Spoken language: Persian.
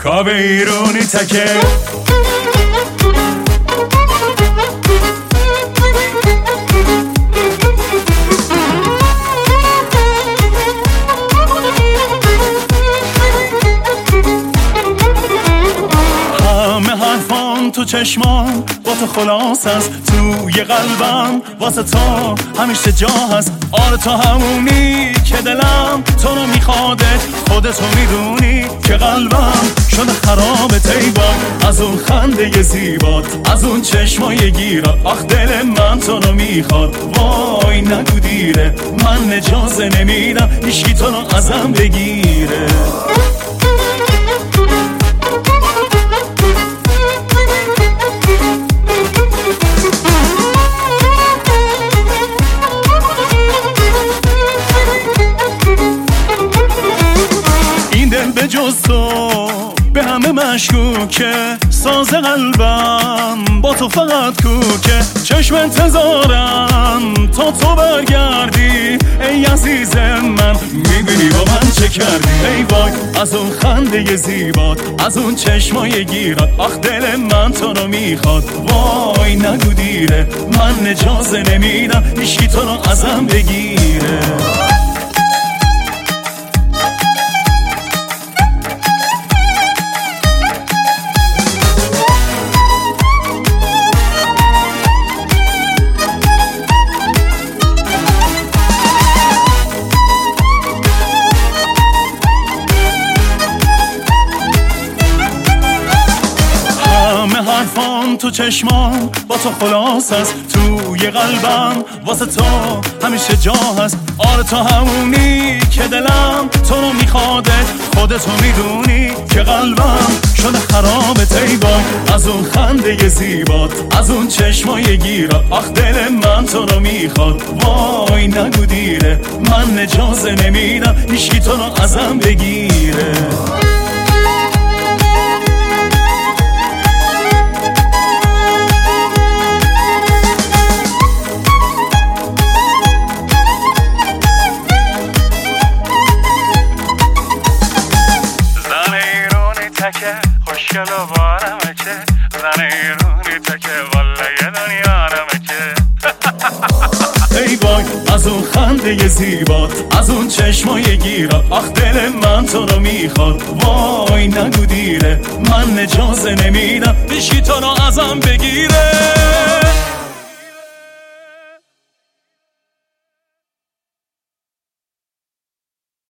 کابه ایرونی تکه تو چشمان با تو خلاص هست، توی قلبم واسه تو همیشه جا هست. آره تو همونی که دلم تو رو میخوادت، خودتو میدونی که قلبم شده خرابت. ای وای از اون خنده زیبات، از اون چشمای گیرات، آخ دل من تو رو میخواد. وای نگو دیره، من اجازه نمیدم هیچکی تو رو ازم بگیره. به جز تو به همه مشکوکه، ساز قلبم با تو فقط کوکه. چشم انتظارم تا تو برگردی، ای عزیز من میبینی با من چه کردی. ای وای از اون خنده زیبات، از اون چشمای گیرات، آخ دل من تو رو میخواد. وای نگو دیره، من اجازه نمیدم هیچکی تو رو ازم بگیره. حرفان تو چشمان با تو خلاص هست، توی قلبم واسه تو همیشه جا هست. آره تو همونی که دلم تو رو میخوادت، خودتو میدونی که قلبم شده خرابت. ای وای از اون خنده زیبات، از اون چشمای گیرات، آخ دل من تو رو میخواد. وای نگو دیره، من اجازه نمیدم هیچکی تو رو ازم بگیره. خوشگل و بارمه که زن ایرونی تکه، والا یه دنیا رمه که. ای وای از اون خنده زیبات، از اون چشمای گیرات، آخ دل من تو رو میخواد. وای نگو دیره، من اجازه نمیدم هیچکی تو رو ازم بگیره.